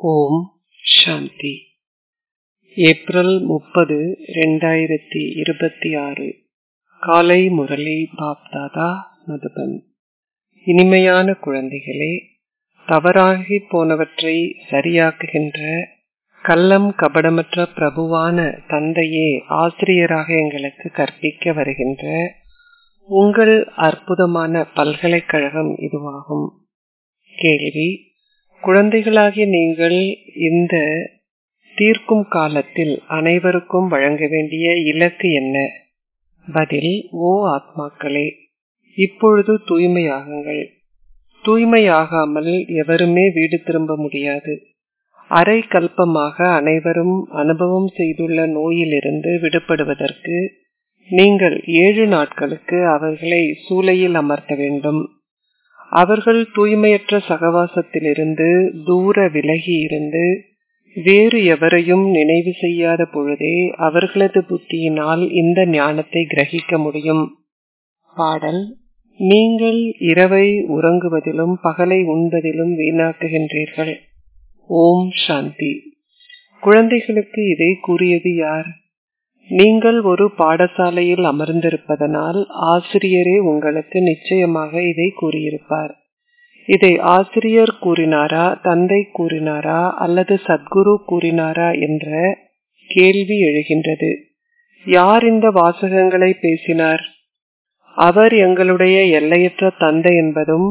ஓம் சாந்தி. April 30, 2026. காலை முரளி பாப்தாதா மதுபன். இனிமையான குழந்தைகளே, தவறாகி போனவற்றை சரியாக்குகின்ற கள்ளம் கபடமற்ற பிரபுவான தந்தையே ஆசிரியராக எங்களுக்கு கற்பிக்க வருகின்ற உங்கள் அற்புதமான பல்கலைக்கழகம் இதுவாகும். கேள்வி: குழந்தைகளாகிய நீங்கள் இந்த தீர்க்கும் காலத்தில் அனைவருக்கும் வழங்க வேண்டிய இலக்கு என்ன? பதில்: ஓ ஆத்மாக்களே, இப்பொழுது தூய்மையாகுங்கள். தூய்மையாகாமல் எவருமே வீடு திரும்ப முடியாது. அரை கல்பமாக அனைவரும் அனுபவம் செய்துள்ள நோயிலிருந்து விடுபடுவதற்கு நீங்கள் 7 நாட்களுக்கு அவர்களை சூளையில் அமர்த்த வேண்டும். அவர்கள் தூய்மையற்ற சகவாசத்திலிருந்து தூர விலகி இருந்து வேறு எவரையும் நினைவு செய்யாத பொழுதே அவர்களது புத்தியினால் இந்த ஞானத்தை கிரகிக்க முடியும். பாடல்: நீங்கள் இரவை உறங்குவதிலும் பகலை உண்பதிலும் வீணாக்குகின்றீர்கள். ஓம் சாந்தி. குழந்தைகளுக்கு இதை கூறியது யார்? நீங்கள் ஒரு பாடசாலையில் அமர்ந்திருப்பதனால் ஆசிரியரே உங்களுக்கு நிச்சயமாக இதை கூறியிருப்பார். இதை ஆசிரியர் கூறினாரா, தந்தை கூறினாரா அல்லது சத்குரு கூறினாரா என்ற கேள்வி எழுகின்றது. யார் இந்த வாசகங்களை பேசினார்? அவர் எங்களுடைய எல்லையற்ற தந்தை என்பதும்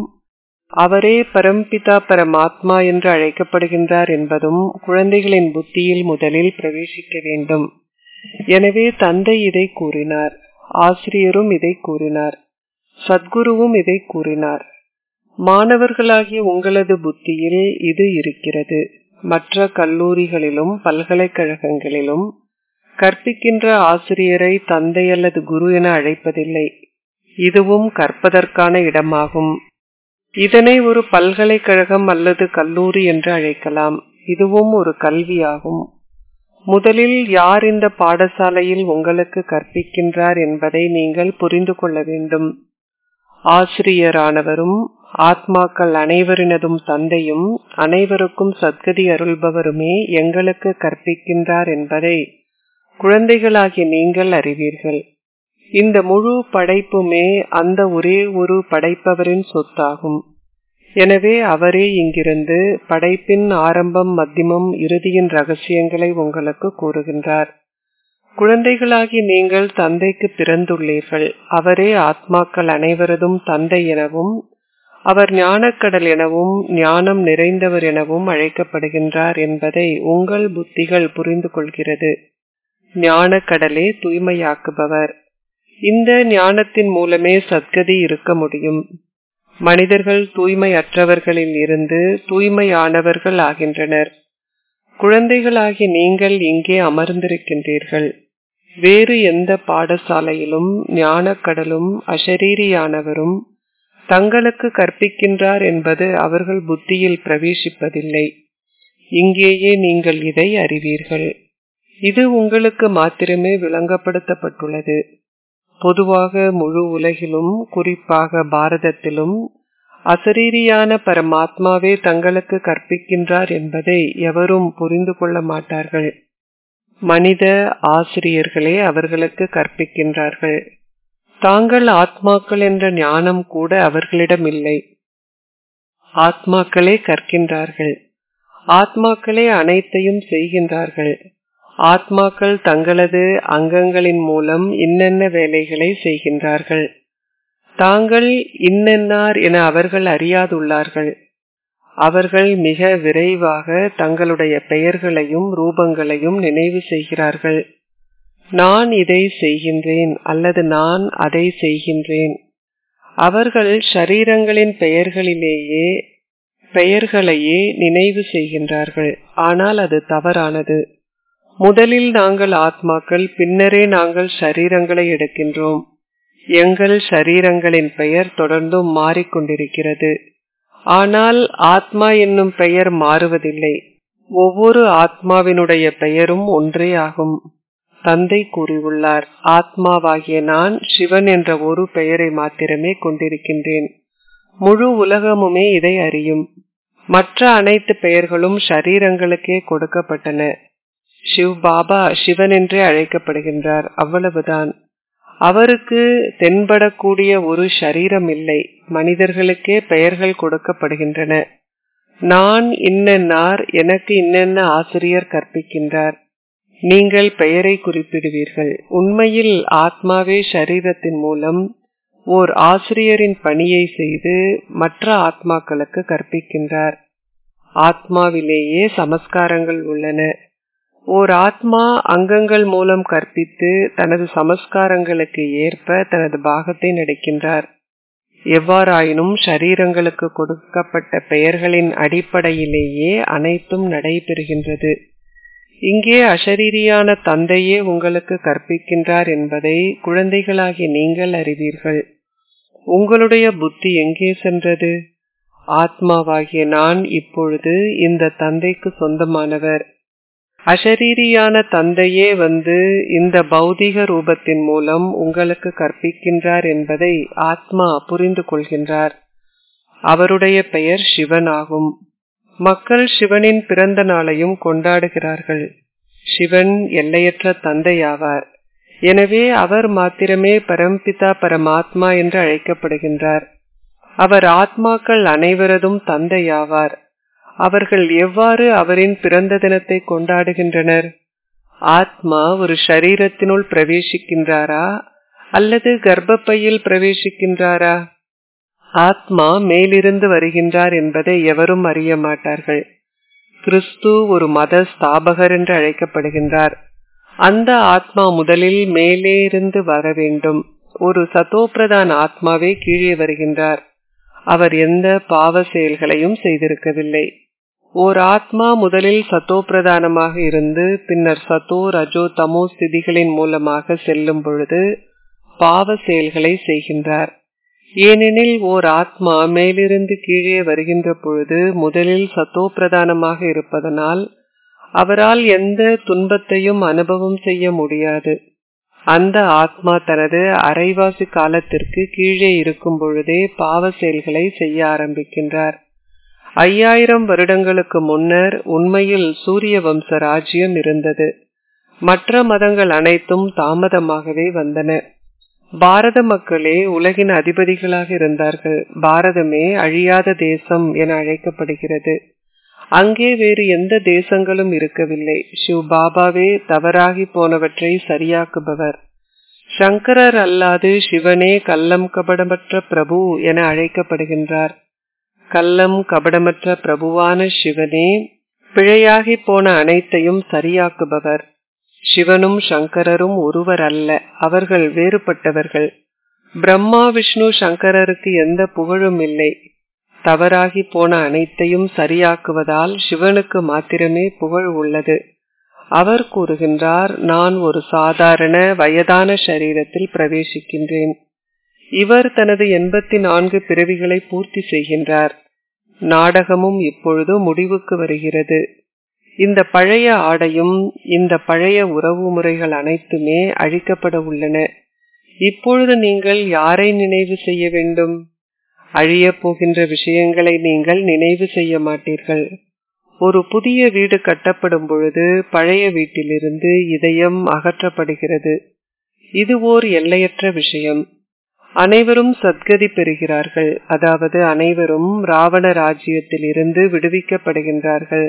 அவரே பரம்பிதா பரமாத்மா என்று அழைக்கப்படுகின்றார் என்பதும் குழந்தைகளின் புத்தியில் முதலில் பிரவேசிக்க வேண்டும். எனவே தந்தை இதை கூறினார், ஆசிரியரும் இதை கூறினார், சத்குருவும் இதை கூறினார். மாணவர்களாகிய உங்களது புத்தியில் இது இருக்கிறது. மற்ற கல்லூரிகளிலும் பல்கலைக்கழகங்களிலும் கற்பிக்கின்ற ஆசிரியரை தந்தை அல்லது குரு என அழைப்பதில்லை. இதுவும் கற்பதற்கான இடமாகும். இதனை ஒரு பல்கலைக்கழகம் அல்லது கல்லூரி என்று அழைக்கலாம். இதுவும் ஒரு கல்வியாகும். முதலில் யார் இந்த பாடசாலையில் உங்களுக்கு கற்பிக்கின்றார் என்பதை நீங்கள் புரிந்து கொள்ள வேண்டும். ஆசிரியரானவரும் ஆத்மாக்கள் அனைவரினதும் தந்தையும் அனைவருக்கும் சத்கதி அருள்பவருமே எங்களுக்கு கற்பிக்கின்றார் என்பதை குழந்தைகளாகிய நீங்கள் அறிவீர்கள். இந்த முழு படைப்புமே அந்த ஒரே ஒரு படைப்பவரின் சொத்தாகும். எனவே அவரே இங்கிருந்து படைப்பின் ஆரம்பம், மத்தியமம், இறுதியின் ரகசியங்களை உங்களுக்கு கூறுகின்றார். குழந்தைகளாகி நீங்கள் தந்தைக்கு பிறந்துள்ளீர்கள். அவரே ஆத்மாக்கள் அனைவரதும் தந்தை எனவும் அவர் ஞானக்கடல் எனவும் ஞானம் நிறைந்தவர் எனவும் அழைக்கப்படுகின்றார் என்பதை உங்கள் புத்திகள் புரிந்து கொள்கிறது. ஞானக்கடலே தூய்மையாக்குபவர். இந்த ஞானத்தின் மூலமே சத்கதி இருக்க முடியும். மனிதர்கள் தூய்மையற்றவர்களில் இருந்து தூய்மையானவர்கள் ஆகின்றனர். குழந்தைகளாகி நீங்கள் இங்கே அமர்ந்திருக்கின்றீர்கள். வேறு எந்த பாடசாலையிலும் ஞானக்கடலும் அஷரீரியானவரும் தங்களுக்கு கற்பிக்கின்றார் என்பது அவர்கள் புத்தியில் பிரவேசிப்பதில்லை. இங்கேயே நீங்கள் இதை அறிவீர்கள். இது உங்களுக்கு மாத்திரமே விளங்கப்படுத்தப்பட்டுள்ளது. பொதுவாக முழு உலகிலும், குறிப்பாக பாரதத்திலும் அசரீரியான பரமாத்மாவே தங்களுக்கு கற்பிக்கின்றார் என்பதை எவரும் புரிந்து கொள்ள மாட்டார்கள். மனித ஆசிரியர்களே அவர்களுக்கு கற்பிக்கின்றார்கள். தாங்கள் ஆத்மாக்கள் என்ற ஞானம் கூட அவர்களிடம் இல்லை. ஆத்மாக்களே கற்கின்றார்கள். ஆத்மாக்களே அனைத்தையும் செய்கின்றார்கள். ஆத்மாக்கள் தங்களது அங்கங்களின் மூலம் இன்னென்ன வேலைகளை செய்கின்றார்கள். தாங்கள் இன்னென்னார் என அவர்கள் அறியாதுள்ளார்கள். அவர்கள் மிக விரைவாக தங்களுடைய பெயர்களையும் ரூபங்களையும் நினைவு செய்கிறார்கள். நான் இதை செய்கின்றேன் அல்லது நான் அதை செய்கின்றேன். அவர்கள் ஷரீரங்களின் பெயர்களையே நினைவு செய்கின்றார்கள். ஆனால் அது தவறானது. முதலில் நாங்கள் ஆத்மாக்கள், பின்னரே நாங்கள் ஷரீரங்களை எடுக்கின்றோம். எங்கள் ஷரீரங்களின் பெயர் தொடர்ந்தும் மாறிக்கொண்டிருக்கிறது. ஆனால் ஆத்மா என்னும் பெயர் மாறுவதில்லை. ஒவ்வொரு ஆத்மாவினுடைய பெயரும் ஒன்றே ஆகும். தந்தை கூறியுள்ளார், ஆத்மாவாகிய நான் சிவன் என்ற ஒரு பெயரை மாத்திரமே கொண்டிருக்கின்றேன். முழு உலகமுமே இதை அறியும். மற்ற அனைத்து பெயர்களும் ஷரீரங்களுக்கே கொடுக்கப்பட்டன. சிவ் பாபா சிவன் என்றே அழைக்கப்படுகின்றார், அவ்வளவுதான். அவருக்கு தென்படக்கூடிய ஒரு ஷரீரம் இல்லை. மனிதர்களுக்கே பெயர்கள் கொடுக்கப்படுகின்றன. நான் இன்னென்னார், எனக்கு இன்னென்ன ஆசிரியர் கற்பிக்கின்றார். நீங்கள் பெயரை குறிப்பிடுவீர்கள். உண்மையில் ஆத்மாவே ஷரீரத்தின் மூலம் ஓர் ஆசிரியரின் பணியை செய்து மற்ற ஆத்மாக்களுக்கு கற்பிக்கின்றார். ஆத்மாவிலேயே சமஸ்காரங்கள் உள்ளன. ஓர் ஆத்மா அங்கங்கள் மூலம் கற்பித்து தனது சமஸ்காரங்களுக்கு ஏற்ப தனது பாகத்தை நடிக்கின்றார். எவ்வாறாயினும் ஷரீரங்களுக்கு கொடுக்கப்பட்ட பெயர்களின் அடிப்படையிலேயே அனைத்தும் நடைபெறுகின்றது. இங்கே அஷரீரியான தந்தையே உங்களுக்கு கற்பிக்கின்றார் என்பதை குழந்தைகளாகிய நீங்கள் அறிவீர்கள். உங்களுடைய புத்தி எங்கே சென்றது? ஆத்மாவாகிய நான் இப்பொழுது இந்த தந்தைக்கு சொந்தமானவர். அஷரீரியான தந்தையே வந்து இந்த பௌதிக ரூபத்தின் மூலம் உங்களுக்கு கற்பிக்கின்றார் என்பதை ஆத்மா புரிந்து கொள்கின்றார். அவருடைய பெயர் சிவன் ஆகும். மக்கள் சிவனின் பிறந்த நாளையும் கொண்டாடுகிறார்கள். சிவன் எல்லையற்ற தந்தையாவார். எனவே அவர் மாத்திரமே பரம்பிதா பரமாத்மா என்று அழைக்கப்படுகின்றார். அவர் ஆத்மாக்கள் அனைவரதும் தந்தையாவார். அவர்கள் எவ்வாறு அவரின் பிறந்த தினத்தை கொண்டாடுகின்றனர்? ஆத்மா ஒரு ஷரீரத்தினுள் பிரவேசிக்கின்றாரா அல்லது கர்ப்பப்பையில் பிரவேசிக்கின்றாரா? ஆத்மா மேலிருந்து வருகின்றார் என்பதை எவரும் அறிய மாட்டார்கள். கிறிஸ்து ஒரு மத ஸ்தாபகர் என்று அழைக்கப்படுகின்றார். அந்த ஆத்மா முதலில் மேலே இருந்து வர வேண்டும். ஒரு சதோபிரதான் ஆத்மாவே கீழே வருகின்றார். அவர் எந்த பாவ செயல்களையும் செய்திருக்கவில்லை. ஓர் ஆத்மா முதலில் சத்தோபிரதானமாக இருந்து பின்னர் சத்தோ ரஜோ தமோ ஸ்திதிகளின் மூலமாக செல்லும் பொழுது பாவ செயல்களை செய்கின்றார். ஏனெனில் ஓர் ஆத்மா மேலிருந்து கீழே வருகின்ற பொழுது முதலில் சத்தோபிரதானமாக இருப்பதனால் அவரால் எந்த துன்பத்தையும் அனுபவம் செய்ய முடியாது. அந்த ஆத்மா தனது அரைவாசி காலத்திற்கு கீழே இருக்கும் பொழுதே பாவ செயல்களை செய்ய ஆரம்பிக்கின்றார். 5000 வருடங்களுக்கு முன்னர் உண்மையில் சூரிய வம்ச ராஜ்யம் இருந்தது. மற்ற மதங்கள் அனைத்தும் தாமதமாகவே வந்தன. பாரத மக்களே உலகின் அதிபதிகளாக இருந்தார்கள். பாரதமே அழியாத தேசம் என அழைக்கப்படுகிறது. அங்கே வேறு எந்த தேசங்களும் இருக்கவில்லை. சிவ் பாபாவே தவறாகி போனவற்றை சரியாக்குபவர். சங்கரர் அல்லாது சிவனே கள்ளம் கபடமற்ற பிரபு என அழைக்கப்படுகின்றார். கள்ளம் கபடமற்ற பிரபுவான சிவனே பிழையாகி போன அனைத்தையும் சரியாக்குபவர். சிவனும் சங்கரரும் ஒருவர் அல்ல, அவர்கள் வேறுபட்டவர்கள். பிரம்மா விஷ்ணு சங்கரருக்கு எந்த புகழும் இல்லை. தவறாகி போன அனைத்தையும் சரியாக்குவதால் சிவனுக்கு மாத்திரமே புகழ் உள்ளது. அவர் கூறுகின்றார், நான் ஒரு சாதாரண வயதான சரீரத்தில் பிரவேசிக்கின்றேன். இவர் தனது 84 பிறவிகளை பூர்த்தி செய்கின்றார். நாடகமும் இப்பொழுது முடிவுக்கு வருகிறது. இந்த பழைய ஆடையும் இந்த பழைய உறவு முறைகள் அனைத்துமே அழிக்கப்பட உள்ளன. இப்பொழுது நீங்கள் யாரை நினைவு செய்ய வேண்டும்? அழிய போகின்ற விஷயங்களை நீங்கள் நினைவு செய்ய மாட்டீர்கள். ஒரு புதிய வீடு கட்டப்படும் பொழுது பழைய வீட்டிலிருந்து இதயம் அகற்றப்படுகிறது. இது ஓர் எல்லையற்ற விஷயம். அனைவரும் சத்கதி பெறுகிறார்கள். அதாவது அனைவரும் ராவண ராஜ்யத்தில் இருந்து விடுவிக்கப்படுகின்றார்கள்.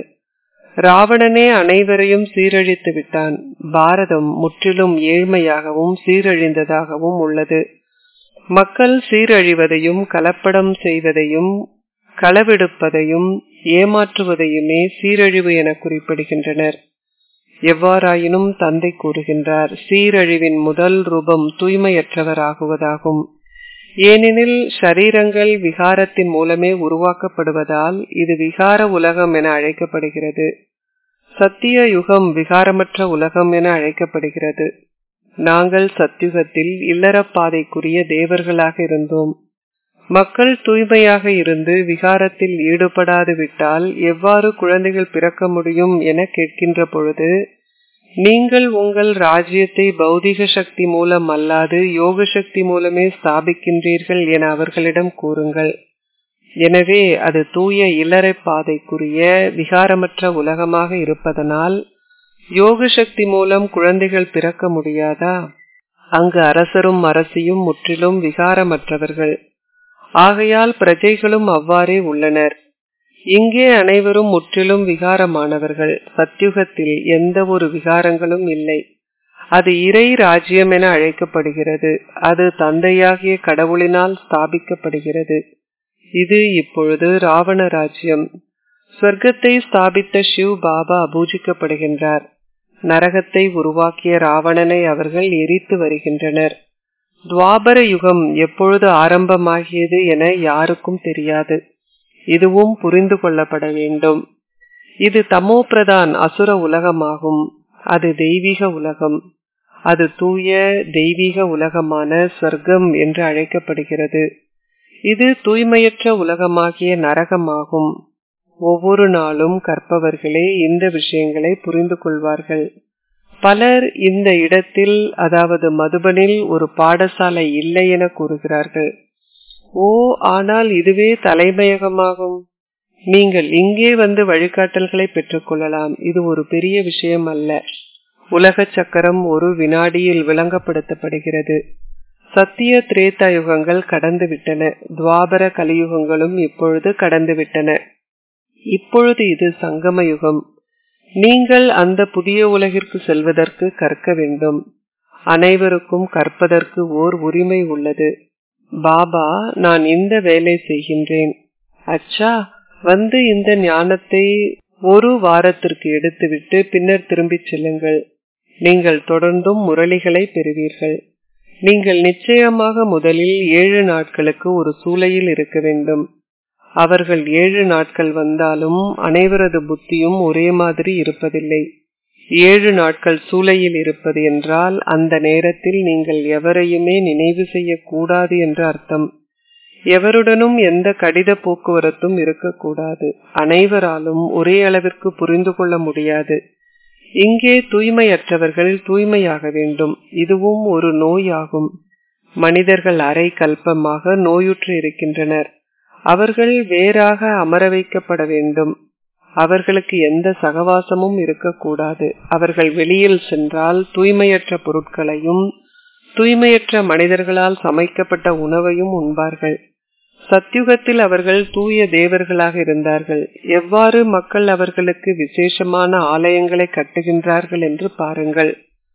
ராவணனே அனைவரையும் சீரழித்து விட்டான். பாரதம் முற்றிலும் ஏழ்மையாகவும் சீரழிந்ததாகவும் உள்ளது. மக்கள் சீரழிவதையும் கலப்படம் செய்வதையும் களவெடுப்பதையும் ஏமாற்றுவதையுமே சீரழிவு என குறிப்பிடுகின்றனர். எவ்வாறாயினும் தந்தை கூறுகின்றார், சீரழிவின் முதல் ரூபம் தூய்மையற்றவராகுவதாகும். ஏனெனில் ஷரீரங்கள் விகாரத்தின் மூலமே உருவாக்கப்படுவதால் இது விகார உலகம் என அழைக்கப்படுகிறது. சத்திய யுகம் விகாரமற்ற உலகம் என அழைக்கப்படுகிறது. நாங்கள் சத்யுகத்தில் இல்லறப்பாதைக்குரிய தேவர்களாக இருந்தோம். மக்கள் தூய்மையாக இருந்து விகாரத்தில் ஈடுபடாது விட்டால் எவ்வாறு குழந்தைகள் பிறக்க முடியும் என கேட்கின்ற பொழுது, நீங்கள் உங்கள் ராஜ்யத்தை பௌதிக சக்தி மூலம் அல்லாது யோக சக்தி மூலமே ஸ்தாபிக்கின்றீர்கள் என அவர்களிடம் கூறுங்கள். எனவே அது தூய இல்லறை பாதைக்குரிய விகாரமற்ற உலகமாக இருப்பதனால் யோக சக்தி மூலம் குழந்தைகள் பிறக்க முடியாதா? அங்கு அரசரும் அரசியும் முற்றிலும் விகாரமற்றவர்கள். ஆகையால் பிரஜைகளும் அவ்வாறே உள்ளனர். இங்கே அனைவரும் முற்றிலும் விகாரமானவர்கள். சத்யுகத்தில் எந்த ஒரு விகாரங்களும் இல்லை. அது இறை ராஜ்யம் என அழைக்கப்படுகிறது. அது தந்தையாகிய கடவுளினால் ஸ்தாபிக்கப்படுகிறது. இது இப்பொழுது ராவண ராஜ்யம். ஸ்வர்க்கத்தை ஸ்தாபித்த சிவ் பாபா பூஜிக்கப்படுகின்றார். நரகத்தை உருவாக்கிய ராவணனை அவர்கள் எரித்து வருகின்றனர். துவாபர யுகம் எப்பொழுது ஆரம்பமாகியது என யாருக்கும் தெரியாது. இதுவும் புரிந்து கொள்ளப்பட வேண்டும். இது தமோ பிரதான் அசுர உலகமாகும். அது தெய்வீக உலகம். அது தூய தெய்வீக உலகமான ஸ்வர்க்கம் என்று அழைக்கப்படுகிறது. இது தூய்மையற்ற உலகமாகிய நரகமாகும். ஒவ்வொரு நாளும் கற்பவர்களே இந்த விஷயங்களை புரிந்து கொள்வார்கள். பலர் இந்த இடத்தில், அதாவது மதுபனில் ஒரு பாடசாலை இல்லை என கூறுகிறார்கள். ஓ, ஆனால் இதுவே தலைமையகமாகும். நீங்கள் இங்கே வந்து வழிகாட்டல்களை பெற்றுக் கொள்ளலாம். இது ஒரு பெரிய விஷயம் அல்ல. உலக சக்கரம் ஒரு வினாடியில் விளங்கப்படுத்தப்படுகிறது. சத்திய திரேதா யுகங்கள் கடந்து விட்டன. துவாபர கலியுகங்களும் இப்பொழுது கடந்து விட்டன. இப்பொழுது இது சங்கம யுகம். நீங்கள் அந்த புதிய உலகிற்கு செல்வதற்கு கற்க வேண்டும். அனைவருக்கும் கற்பதற்கு ஓர் உரிமை உள்ளது. பாபா, நான் இந்த வேலை செய்கின்றேன். அச்சா, வந்து இந்த ஞானத்தை ஒரு வாரத்திற்கு எடுத்துவிட்டு பின்னர் திரும்பிச் செல்லுங்கள். நீங்கள் தொடர்ந்தும் முரளிகளை பெறுவீர்கள். நீங்கள் நிச்சயமாக முதலில் 7 நாட்களுக்கு ஒரு சூளையில் இருக்க வேண்டும். அவர்கள் 7 நாட்கள் வந்தாலும் அனைவரது புத்தியும் ஒரே மாதிரி இருப்பதில்லை. 7 நாட்கள் சூளையில் இருப்பது என்றால் அந்த நேரத்தில் நீங்கள் எவரையுமே நினைவு செய்யக்கூடாது என்று அர்த்தம். எவருடனும் எந்த கடித போக்குவரத்தும் இருக்கக்கூடாது. அனைவராலும் ஒரே அளவிற்கு புரிந்து கொள்ள முடியாது. இங்கே தூய்மையற்றவர்கள் தூய்மையாக வேண்டும். இதுவும் ஒரு நோயாகும். மனிதர்கள் அரை கல்பமாக நோயுற்று இருக்கின்றனர். அவர்கள் வேறாக அமர வைக்கப்பட வேண்டும். அவர்களுக்கு எந்த சகவாசமும் இருக்கக்கூடாது. அவர்கள் வெளியில் சென்றால் தூய்மையற்ற பொருட்களையும் தூய்மையற்ற மனிதர்களால் சமைக்கப்பட்ட உணவையும் உண்பார்கள். சத்யுகத்தில் அவர்கள் தூய தேவர்களாக இருந்தார்கள். எவ்வாறு மக்கள் அவர்களுக்கு விசேஷமான ஆலயங்களை கட்டுகின்றார்கள் என்று பாருங்கள்.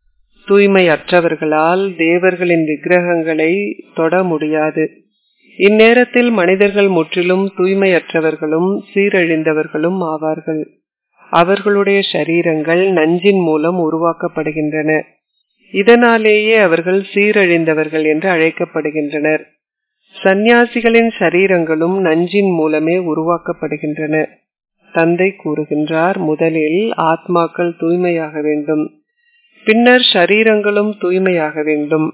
தூய்மையற்றவர்களால் தேவர்களின் விக்கிரகங்களை தொட முடியாது. இந்நேரத்தில் மனிதர்கள் முற்றிலும் தூய்மையற்றவர்களும் சீரழிந்தவர்களும் ஆவார்கள். அவர்களுடைய சரீரங்கள் நஞ்சின் மூலம் உருவாக்கப்படுகின்றன. இதனாலேயே அவர்கள் சீரழிந்தவர்கள் என்று அழைக்கப்படுகின்றனர். சந்நியாசிகளின் சரீரங்களும் நஞ்சின் மூலமே உருவாக்கப்படுகின்றன. தந்தை கூறுகின்றார், முதலில் ஆத்மாக்கள் தூய்மையாக வேண்டும், பின்னர் சரீரங்களும் தூய்மையாக வேண்டும்.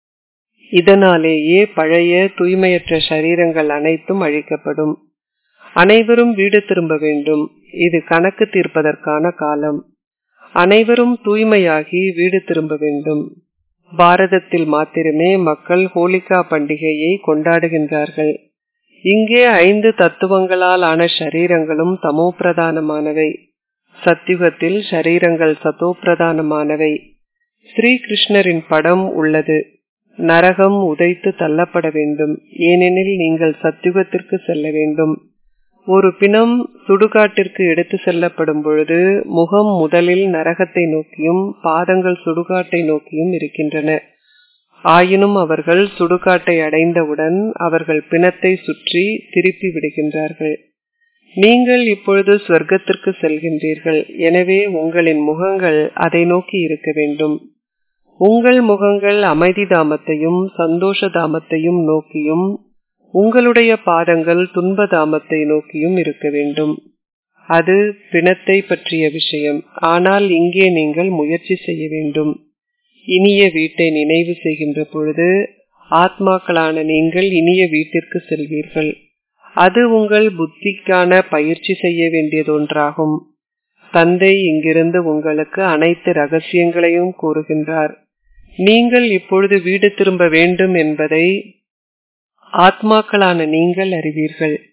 இதனாலேயே பழைய தூய்மையற்ற சரீரங்கள் அனைத்தும் அழிக்கப்படும். அனைவரும் வீடு திரும்ப வேண்டும். இது கணக்கு தீர்ப்பதற்கான காலம். அனைவரும் தூய்மையாகி வீடு திரும்ப வேண்டும். பாரதத்தில் மாத்திரமே மக்கள் ஹோலிகா பண்டிகையை கொண்டாடுகின்றார்கள். இங்கே 5 தத்துவங்களால் ஆன சரீரங்களும் தமோ பிரதானமானவை. சத்யுகத்தில் சரீரங்கள் சதோ பிரதானமானவை. ஸ்ரீ கிருஷ்ணரின் படம் உள்ளது. நரகம் உதைத்து தள்ளப்பட வேண்டும். ஏனெனில் நீங்கள் சத்யுகத்திற்கு செல்ல வேண்டும். ஒரு பிணம் சுடுகாட்டிற்கு எடுத்து செல்லப்படும் பொழுது முகம் முதலில் நரகத்தை நோக்கியும் பாதங்கள் சுடுகாட்டை நோக்கியும் இருக்கின்றன. ஆயினும் அவர்கள் சுடுகாட்டை அடைந்தவுடன் அவர்கள் பிணத்தை சுற்றி திருப்பி விடுகின்றார்கள். நீங்கள் இப்பொழுது சொர்க்கத்திற்கு செல்கின்றீர்கள். எனவே உங்களின் முகங்கள் அதை நோக்கி இருக்க வேண்டும். உங்கள் முகங்கள் அமைதி தாமத்தையும் சந்தோஷ தாமத்தையும் நோக்கியும் உங்களுடைய பாதங்கள் துன்ப தாமத்தை நோக்கியும் இருக்க வேண்டும். அது பிணத்தை பற்றிய விஷயம். ஆனால் இங்கே நீங்கள் முயற்சி செய்ய வேண்டும். இனிய வீட்டை நினைவு செய்கின்ற பொழுது ஆத்மாக்களான நீங்கள் இனிய வீட்டிற்கு செல்வீர்கள். அது உங்கள் புத்திக்கான பயிற்சி செய்ய வேண்டியதொன்றாகும். தந்தை இங்கிருந்து உங்களுக்கு அனைத்து ரகசியங்களையும் கூறுகின்றார். நீங்கள் இப்பொழுது வீடு திரும்ப வேண்டும் என்பதை ஆத்மாக்களான நீங்கள் அறிவீர்கள்.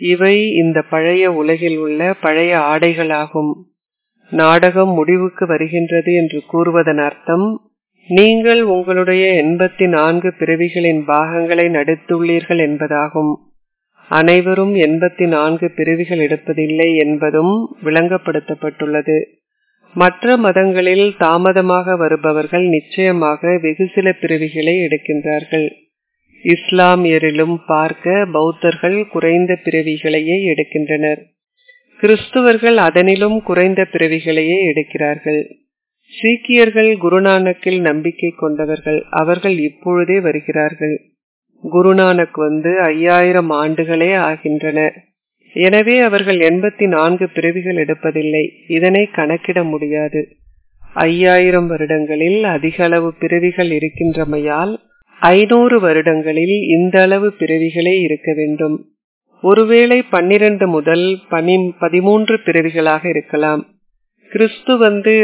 இவை இந்த பழைய உலகில் உள்ள பழைய ஆடைகளாகும். நாடகம் முடிவுக்கு வருகின்றது என்று கூறுவதன் அர்த்தம், நீங்கள் உங்களுடைய 84 பிறவிகளின் பாகங்களை நடித்துள்ளீர்கள் என்பதாகும். அனைவரும் 84 பிறவிகள் எடுப்பதில்லை என்பதும் விளங்கப்படுத்தப்பட்டுள்ளது. மற்ற மதங்களில் தாமதமாக வருபவர்கள் நிச்சயமாக வெகு சில பிறவிகளை எடுக்கின்றார்கள். இஸ்லாமியரிலும் பார்க்க பௌத்தர்கள் குறைந்த பிறவிகளையே எடுக்கின்றனர். கிறிஸ்துவர்கள் அதனிலும் குறைந்த பிறவிகளையே எடுக்கிறார்கள். சீக்கியர்கள் குருநானக்கில் நம்பிக்கை கொண்டவர்கள். அவர்கள் இப்பொழுதே வருகிறார்கள். குருநானக் 5000 ஆண்டுகளே ஆகின்றன. எனவே அவர்கள் 84 பிறவிகள் எடுப்பதில்லை. இதனை கணக்கிட முடியாது. 5000 வருடங்களில் அதிக அளவு பிறவிகள் இருக்கின்றமையால் 500 வருடங்களில் இந்த அளவு பிறவிகளே இருக்க வேண்டும். ஒருவேளை 12 முதல் 13 பிறவிகளாக இருக்கலாம். கிறிஸ்து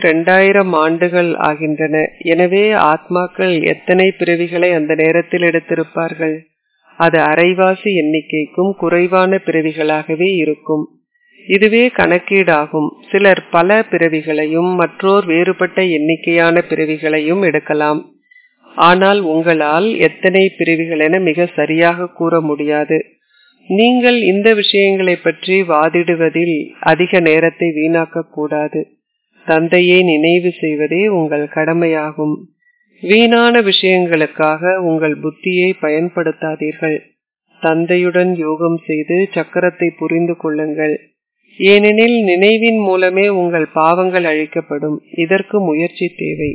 2000 ஆண்டுகள் ஆகின்றன. எனவே ஆத்மாக்கள் எத்தனை பிறவிகளை அந்த நேரத்தில் எடுத்திருப்பார்கள்? அது அரைவாசி எண்ணிக்கைக்கும் குறைவான பிறவிகளாகவே இருக்கும். இதுவே கணக்கீடாகும். சிலர் பல பிறவிகளையும் மற்றோர் வேறுபட்ட எண்ணிக்கையான பிறவிகளையும் எடுக்கலாம். ஆனால் உங்களால் எத்தனை பிறவிகள் என மிக சரியாக கூற முடியாது. நீங்கள் இந்த விஷயங்களை பற்றி வாதிடுவதில் அதிக நேரத்தை வீணாக்க கூடாது. தந்தையை நினைவு செய்வதே உங்கள் கடமையாகும். வீணான விஷயங்களுக்காக உங்கள் புத்தியை பயன்படுத்தாதீர்கள். தந்தையுடன் யோகம் செய்து சக்கரத்தை புரிந்து கொள்ளுங்கள். ஏனெனில் நினைவின் மூலமே உங்கள் பாவங்கள் அழிக்கப்படும். இதற்கு முயற்சி தேவை.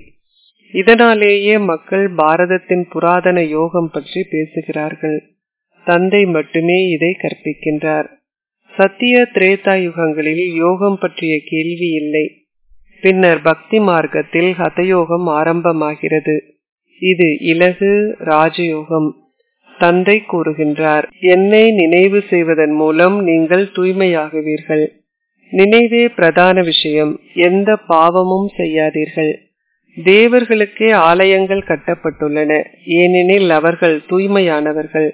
இதனாலேயே மக்கள் பாரதத்தின் புராதன யோகம் பற்றி பேசுகிறார்கள். தந்தை மட்டுமே இதை கற்பிக்கின்றார். சத்திய திரேதா யுகங்களில் யோகம் பற்றிய கேள்வி இல்லை. பின்னர் பக்தி மார்க்கத்தில் ஹதயோகம் ஆரம்பமாகிறது. இது இலகு ராஜயோகம். தந்தை கூறுகின்றார், என்னை நினைவு செய்வதன் மூலம் நீங்கள் தூய்மையாகுவீர்கள். நினைவே பிரதான விஷயம். எந்த பாவமும் செய்யாதீர்கள். தேவர்களுக்கே ஆலயங்கள் கட்டப்பட்டுள்ளன. ஏனெனில் அவர்கள் தூய்மையானவர்கள்.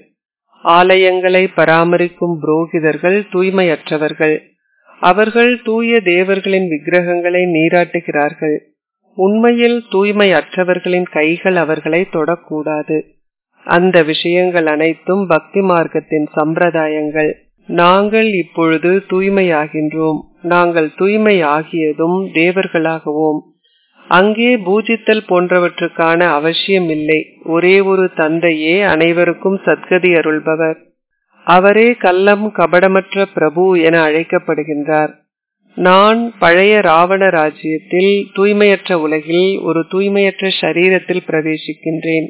ஆலயங்களை பராமரிக்கும் புரோகிதர்கள் தூய்மையற்றவர்கள். அவர்கள் தூய தேவர்களின் விக்கிரகங்களை நீராட்டுகிறார்கள். உண்மையில் தூய்மை அற்றவர்களின் கைகள் அவர்களை தொடக்கூடாது. அந்த விஷயங்கள் அனைத்தும் பக்தி மார்க்கத்தின் சம்பிரதாயங்கள். நாங்கள் இப்பொழுது தூய்மையாகின்றோம். நாங்கள் தூய்மை ஆகியதும் தேவர்களாகவும். அங்கே பூஜித்தல் போன்றவற்றுக்கான அவசியம் இல்லை. ஒரே ஒரு தந்தையே அனைவருக்கும் சத்கதி அருள்பவர். அவரே கள்ளம் கபடமற்ற பிரபு என அழைக்கப்படுகின்றார். நான் பழைய ராவண ராஜ்யத்தில் தூய்மையற்ற உலகில் ஒரு தூய்மையற்ற சரீரத்தில் பிரவேசிக்கின்றேன்.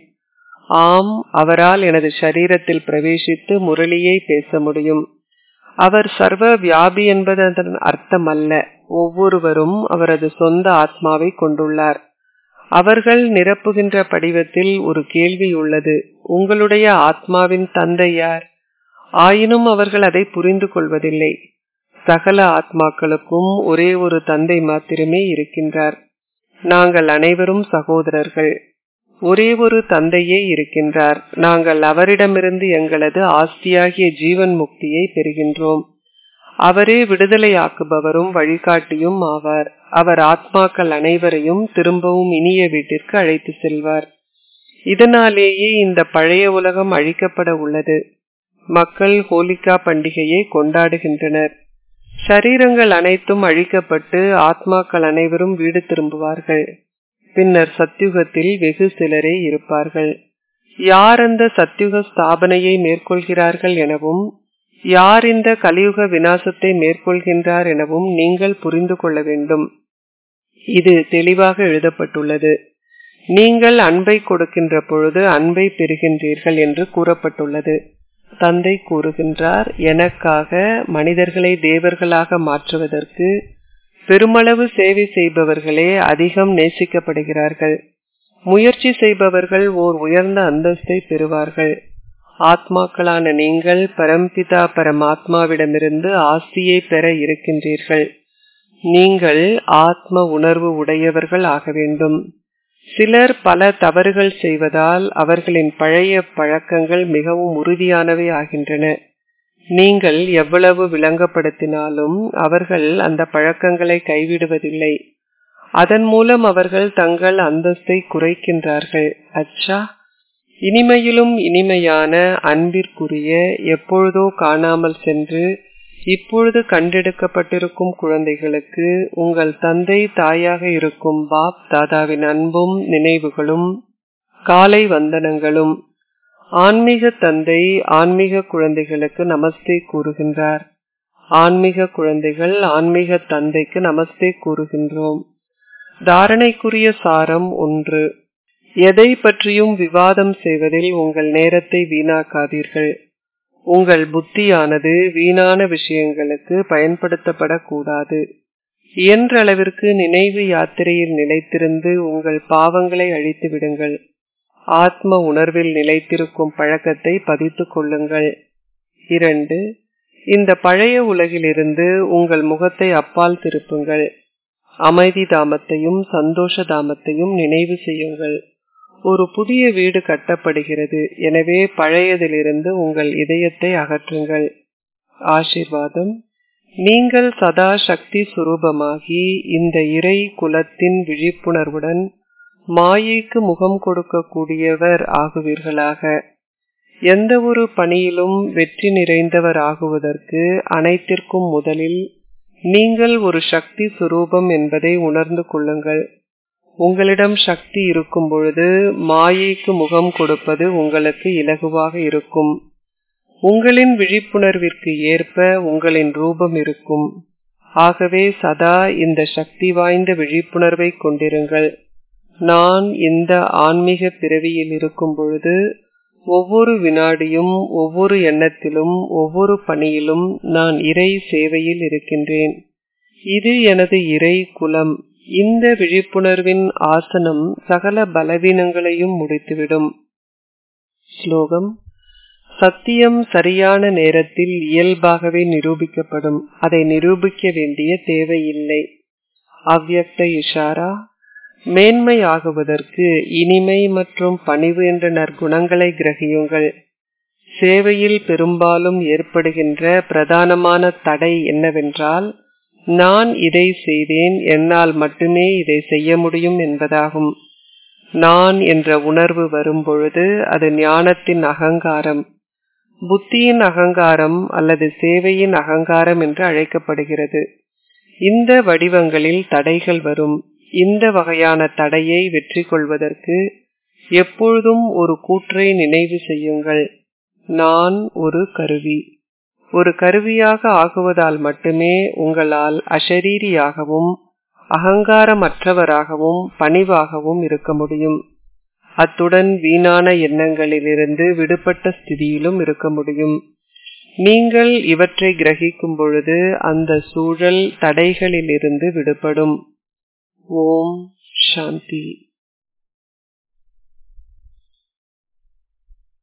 ஆம், அவரால் எனது சரீரத்தில் பிரவேசித்து முரளியை பேச முடியும். அவர் சர்வ வியாபி என்பது அதன் அர்த்தம் அல்ல. ஒவ்வொருவரும் அவரது சொந்த ஆத்மாவை கொண்டுள்ளார். அவர்கள் நிரப்புகின்ற படிவத்தில் ஒரு கேள்வி உள்ளது. உங்களுடைய ஆத்மாவின் தந்தை யார்? ஆயினும் அவர்கள் அதை புரிந்து கொள்வதில்லை. சகல ஆத்மாக்களுக்கும் ஒரே ஒரு தந்தை மாத்திரமே இருக்கின்றார். நாங்கள் அனைவரும் சகோதரர்கள். ஒரே ஒரு தந்தையே இருக்கின்றார். நாங்கள் அவரிடமிருந்து எங்களது ஆஸ்தியாகிய ஜீவன் முக்தியை பெறுகின்றோம். அவரே விடுதலையாக்குபவரும் வழிகாட்டியும் ஆவார். அவர் ஆத்மாக்கள் அனைவரையும் திரும்பவும் இனிய வீட்டிற்கு அழைத்து செல்வார். இதனாலேயே இந்த பழைய உலகம் அழிக்கப்பட உள்ளது. மக்கள் ஹோலிகா பண்டிகையை கொண்டாடுகின்றனர். சரீரங்கள் அனைத்தும் அழிக்கப்பட்டு ஆத்மாக்கள் அனைவரும் வீடு திரும்புவார்கள். பின்னர் சத்யுகத்தில் வெகு சிலரே இருப்பார்கள். யார் அந்த சத்யுக ஸ்தாபனையை மேற்கொள்கிறார்கள் எனவும் யார் இந்த கலியுக விநாசத்தை மேற்கொள்கின்றார் எனவும் நீங்கள் புரிந்து கொள்ள வேண்டும். இது தெளிவாக எழுதப்பட்டுள்ளது. நீங்கள் அன்பை கொடுக்கின்ற பொழுது அன்பை பெறுகின்றீர்கள் என்று கூறப்பட்டுள்ளது. தந்தை கூறுகின்றார், எனக்காக மனிதர்களை தேவர்களாக மாற்றுவதற்கு பெருமளவு சேவை செய்பவர்களே அதிகம் நேசிக்கப்படுகிறார்கள். முயற்சி செய்பவர்கள் ஓர் உயர்ந்த அந்தஸ்தை பெறுவார்கள். ஆத்மாக்களான நீங்கள் பரம்பிதா பரமாத்மாவிடமிருந்து ஆஸ்தியை பெற இருக்கின்றீர்கள். நீங்கள் ஆத்ம உணர்வு உடையவர்கள் ஆக வேண்டும். சிலர் பல தவறுகள் செய்வதால் அவர்களின் பழைய பழக்கங்கள் மிகவும் உறுதியானவை ஆகின்றன. நீங்கள் எவ்வளவு விளங்கப்படுத்தினாலும் அவர்கள் அந்த பழக்கங்களை கைவிடுவதில்லை. அதன் மூலம் அவர்கள் தங்கள் அந்தஸ்தை குறைக்கின்றார்கள். அச்சா, இனிமையிலும் இனிமையான அன்பிற்குரிய எப்பொழுதோ காணாமல் சென்று இப்பொழுது கண்டெடுக்கப்பட்டிருக்கும் குழந்தைகளுக்கு உங்கள் தந்தை தாயாக இருக்கும் பாப் தாதாவின் அன்பும் நினைவுகளும் காலை வந்தனங்களும். ஆன்மீக தந்தை ஆன்மீக குழந்தைகளுக்கு நமஸ்தே கூறுகின்றார். ஆன்மீக குழந்தைகள் ஆன்மீக தந்தைக்கு நமஸ்தே கூறுகின்றோம். தாரணைக்குரிய சாரம் 1. எதை பற்றியும் விவாதம் செய்வதில் உங்கள் நேரத்தை வீணாக்காதீர்கள். உங்கள் புத்தியானது வீணான விஷயங்களுக்கு பயன்படுத்தப்படக்கூடாது. இயன்ற அளவிற்கு நினைவு யாத்திரையில் நிலைத்திருந்து உங்கள் பாவங்களை அழித்து விடுங்கள். ஆத்ம உணர்வில் நிலைத்திருக்கும் பழக்கத்தை பதித்துக் கொள்ளுங்கள். 2. இந்த பழைய உலகிலிருந்து உங்கள் முகத்தை அப்பால் திருப்புங்கள். அமைதி தாமத்தையும் சந்தோஷ தாமத்தையும் நினைவு செய்யுங்கள். ஒரு புதிய வீடு கட்டப்படுகிறது. எனவே பழையதிலிருந்து உங்கள் இதயத்தை அகற்றுங்கள். ஆசீர்வாதம். நீங்கள் சதா சக்தி சுரூபமாகி இந்த இறை குலத்தின் விழிப்புணர்வுடன் மாயைக்கு முகம் கொடுக்க கூடியவர் ஆகுவீர்களாக. எந்த ஒரு பணியிலும் வெற்றி நிறைந்தவர் ஆகுவதற்கு அனைத்திற்கும் முதலில் நீங்கள் ஒரு சக்தி சுரூபம் என்பதை உணர்ந்து கொள்ளுங்கள். உங்களிடம் சக்தி இருக்கும் பொழுது மாயைக்கு முகம் கொடுப்பது உங்களுக்கு இலகுவாக இருக்கும். உங்களின் விழிப்புணர்விற்கு ஏற்ப உங்களின் ரூபம் இருக்கும். ஆகவே சதா இந்த சக்தி வாய்ந்த விழிப்புணர்வை கொண்டிருங்கள். நான் இந்த ஆன்மீக பிறவியில் இருக்கும் பொழுது ஒவ்வொரு வினாடியும் ஒவ்வொரு எண்ணத்திலும் ஒவ்வொரு பணியிலும் நான் இறை சேவையில் இருக்கின்றேன். இது எனது இறை குலம். இந்த விழிப்புணர்வின் ஆசனம் சகல பலவீனங்களையும் முடித்துவிடும். ஸ்லோகம். சத்தியம் சரியான நேரத்தில் இயல்பாகவே நிரூபிக்கப்படும். அதை நிரூபிக்க வேண்டிய தேவையில்லை. அவ்யக்த இஷாரா. மேன்மை ஆகுவதற்கு இனிமை மற்றும் பணிவு என்ற நற்குணங்களை கிரகியுங்கள். சேவையில் பெரும்பாலும் ஏற்படுகின்ற பிரதானமான தடை என்னவென்றால், நான் இதை செய்தேன், என்னால் மட்டுமே இதை செய்ய முடியும் என்பதாகும். நான் என்ற உணர்வு வரும்பொழுது அது ஞானத்தின் அகங்காரம், புத்தியின் அகங்காரம் அல்லது சேவையின் அகங்காரம் என்று அழைக்கப்படுகிறது. இந்த வடிவங்களில் தடைகள் வரும். இந்த வகையான தடையை வெற்றி கொள்வதற்கு எப்பொழுதும் ஒரு கூற்றை நினைவு செய்யுங்கள். நான் ஒரு கருவி. ஒரு கருவியாக ஆகுவதால் மட்டுமே உங்களால் அஷரீரியாகவும் அகங்காரமற்றவராகவும் பணிவாகவும் இருக்க முடியும். அத்துடன் வீணான எண்ணங்களிலிருந்து விடுபட்ட ஸ்திதியிலும் இருக்க முடியும். நீங்கள் இவற்றை கிரகிக்கும் பொழுது அந்த சூழல் தடைகளிலிருந்து விடுபடும். ஓம் சாந்தி.